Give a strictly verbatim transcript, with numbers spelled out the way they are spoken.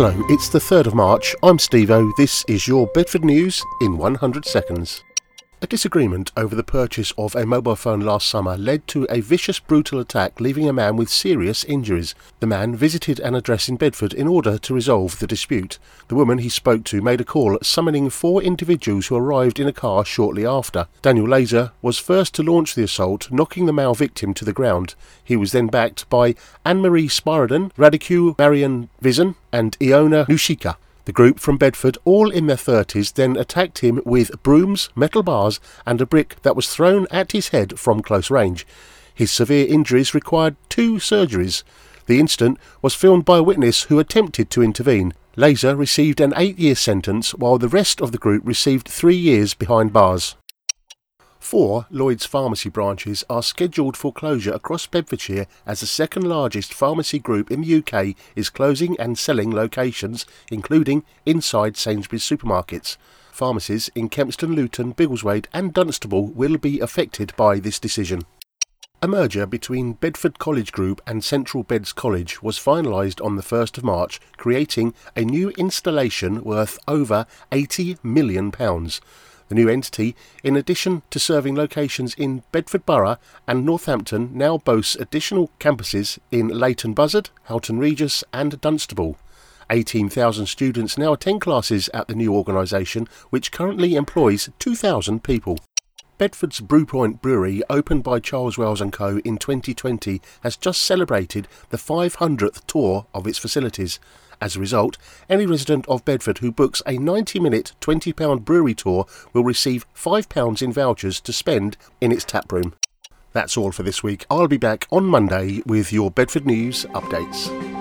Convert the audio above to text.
Hello, it's the third of March, I'm Steve-O, this is your Bedford News in one hundred seconds. A disagreement over the purchase of a mobile phone last summer led to a vicious, brutal attack, leaving a man with serious injuries. The man visited an address in Bedford in order to resolve the dispute. The woman he spoke to made a call summoning four individuals who arrived in a car shortly after. Daniel Laser was first to launch the assault, knocking the male victim to the ground. He was then backed by Anne-Marie Spiraden, Radiku Marian Vizen and Iona Nushika. The group from Bedford, all in their thirties, then attacked him with brooms, metal bars and a brick that was thrown at his head from close range. His severe injuries required two surgeries. The incident was filmed by a witness who attempted to intervene. Laser received an eight-year sentence, while the rest of the group received three years behind bars. Four Lloyds Pharmacy branches are scheduled for closure across Bedfordshire as the second largest pharmacy group in the U K is closing and selling locations, including inside Sainsbury's supermarkets. Pharmacies in Kempston, Luton, Biggleswade and Dunstable will be affected by this decision. A merger between Bedford College Group and Central Beds College was finalised on the first of March, creating a new installation worth over eighty million pounds. The new entity, in addition to serving locations in Bedford Borough and Northampton, now boasts additional campuses in Leighton Buzzard, Houghton Regis and Dunstable. eighteen thousand students now attend classes at the new organisation, which currently employs two thousand people. Bedford's Brewpoint Brewery, opened by Charles Wells and Co in twenty twenty, has just celebrated the five hundredth tour of its facilities. As a result, any resident of Bedford who books a ninety minute twenty pound brewery tour will receive five pounds in vouchers to spend in its taproom. That's all for this week. I'll be back on Monday with your Bedford News updates.